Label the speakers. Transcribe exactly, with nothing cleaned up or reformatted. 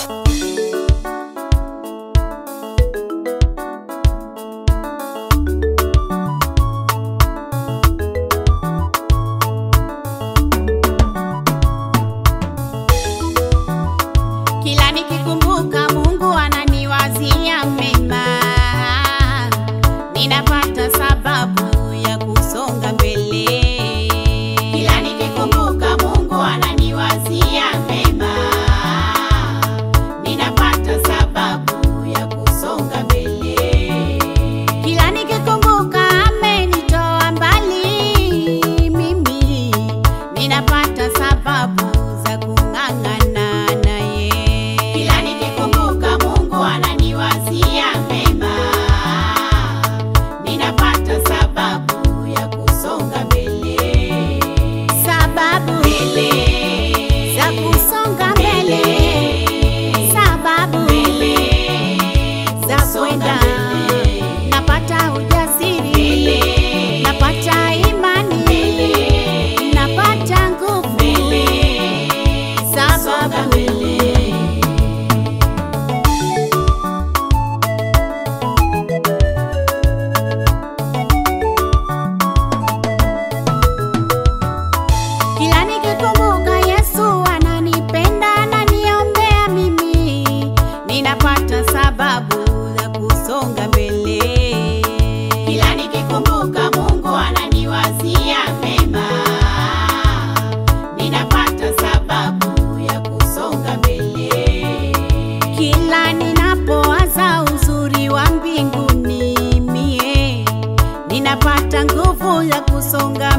Speaker 1: Kila nikikumbuka Mungu ananiwazia mema, ninapata sababu ya kusonga mbele. Kila nikikumbuka Mungu ananiwazia mema, ninapata sababu ya kusonga mbele. Kila nikikumbuka amenitoa mbali mimi, ninapata sababu za kung'ang'ana. Napata ujasiri, napata imani, napata nguvu, sababu kila nikikumbuka Yesu ananipenda, ananiombea mimi, ninapata sababu za kusonga mbele. Kila nikikumbuka Mungu ananiwazia mema, ninapata sababu ya kusonga mbele. Kila ninapowaza uzuri wa mbinguni mie, ninapata nguvu ya kusonga